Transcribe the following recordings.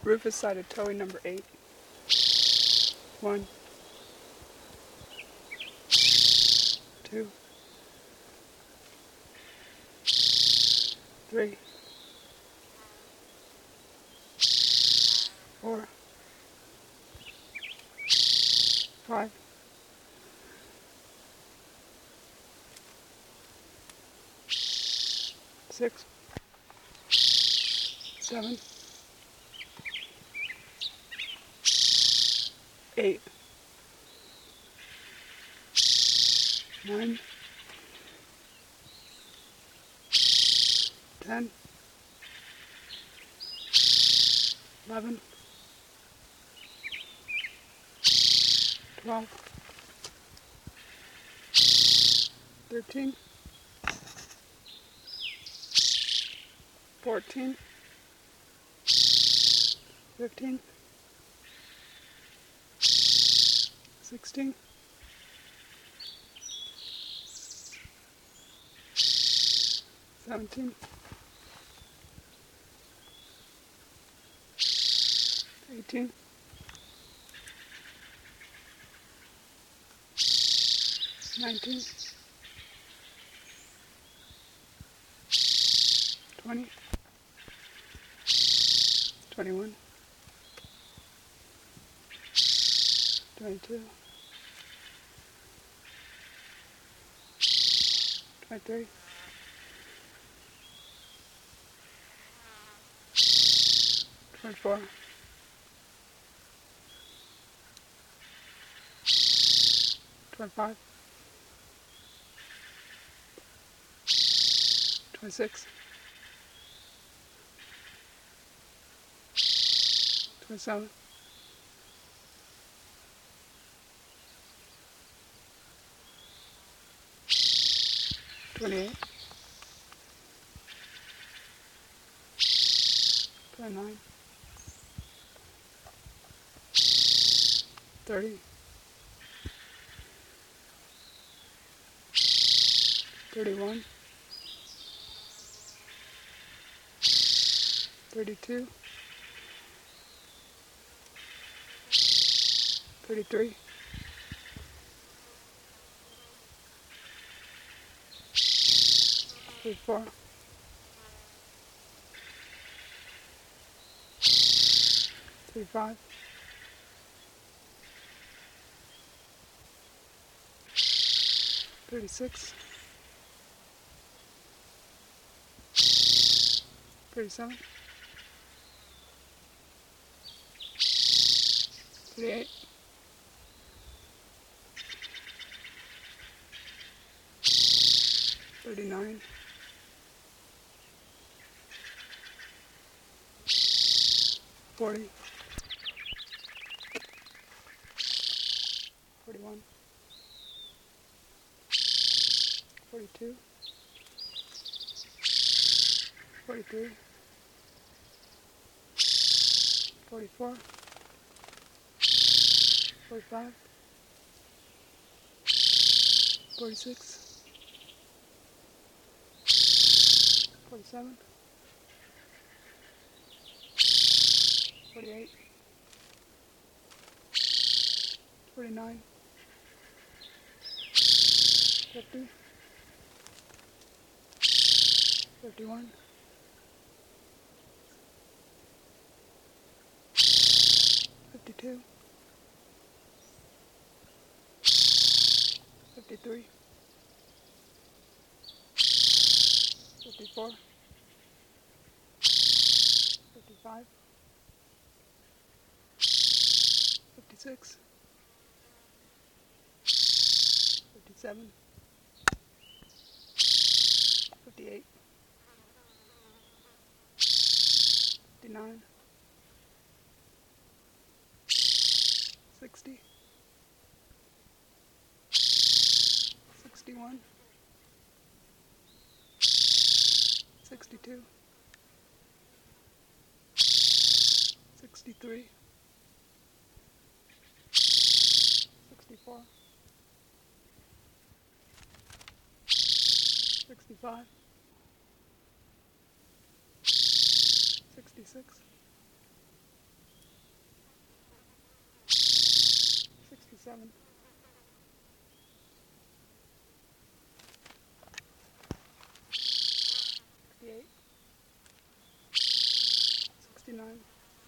Rufus sighted Towie number 8. 1, 2, 3, 4, 5, 6, 7, 8, 9, 10, 11, 12, 13, 14, 15, 16, 17, 18, 19, 20, 21, 22, 23, 24, 25, 26, 27, 28, 29, 30, 31, 32, 33, 34, 35, 36, 37, 38, 39, 40, 41, 42, 43, 44, 45, 46, 47, 48, 49, 50, 51, 52, 53, 54, 55, 56, 57, 58, 59, 60, 61, 62, 63, 64, 65, 66, 67, 68, 69,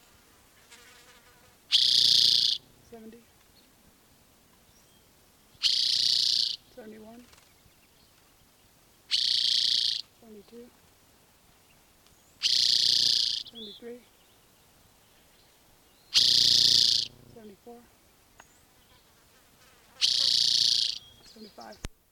70, 71, 72, 73, 74, 75.